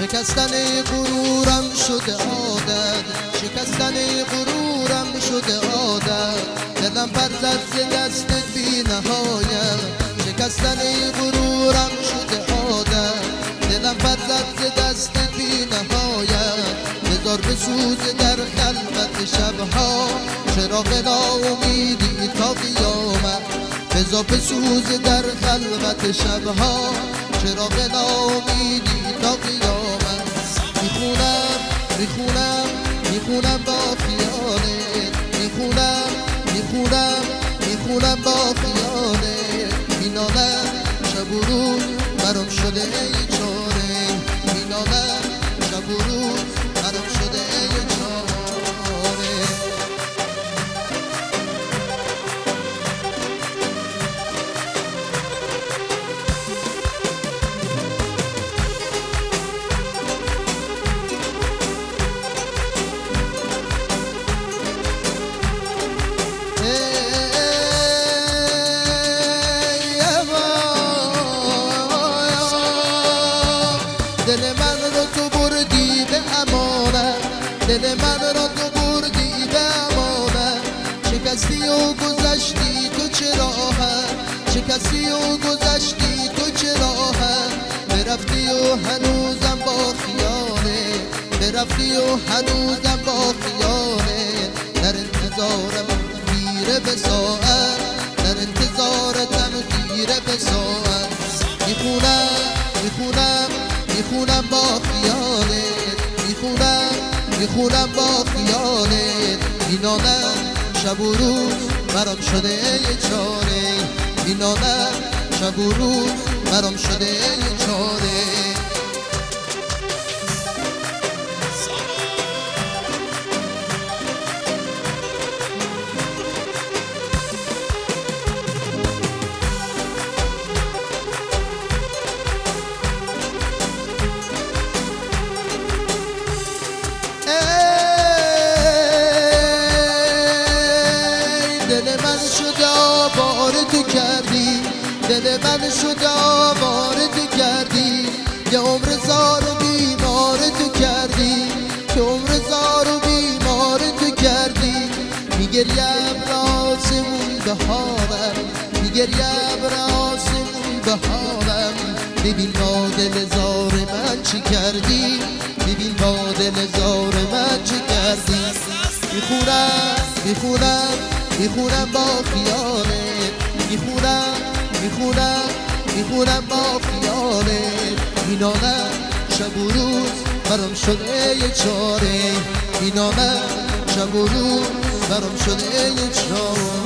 شکستن غرورم شده عادت، شکستن غرورم شده عادت. دلم پر زد ز دست بی نهایت، شکستن غرورم شده عادت. دلم پر زد ز دست بی نهایت. بذار بسوزه در خلوت شبها چراغ ناامیدی تا قیامت. بذار بسوزه در خلوت شبها چراغ ناامیدی تا قیامت. میخونم میخونم میخونم با خیالت، میخونم میخونم میخونم با خیالت. مینالم شب و روز برام شده ای چاره، مینالم شب و روز برام شده ای چاره. دل من رو تو بردی به امانت، دل من رو تو بردی به امانت. شکستی و گذشتی تو چه راحت، شکستی و گذشتی تو چه راحت. برفتی و هنوزم با خیاله، برفتی و هنوزم با خیاله. در انتظارم دیره به ساعت، در انتظارتم دیره به ساعت. میخونم میخونم میخونم با خیالت، میخونم میخونم با خیالت. مینالم شب و روز برام شده یه چاره، مینالم شب و روز برام شده یه چاره. دل من شد آوار تو کردی، دل من شد آوار تو کردی. یه عمر زار و بیمار تو کردی، که عمر زار و بیمار تو کردی. میگریم راسمون بهارم، میگریم راسمون بهارم. ببین با دل زار من چی کردی، ببین با دل زار من چی کردی. میخونم میخونم میخونم با خیالت، میخونم میخونم میخونم با خیالت. مینالم شب و روز برام شده یه چاره، مینالم شب و روز برام شده یه چاره.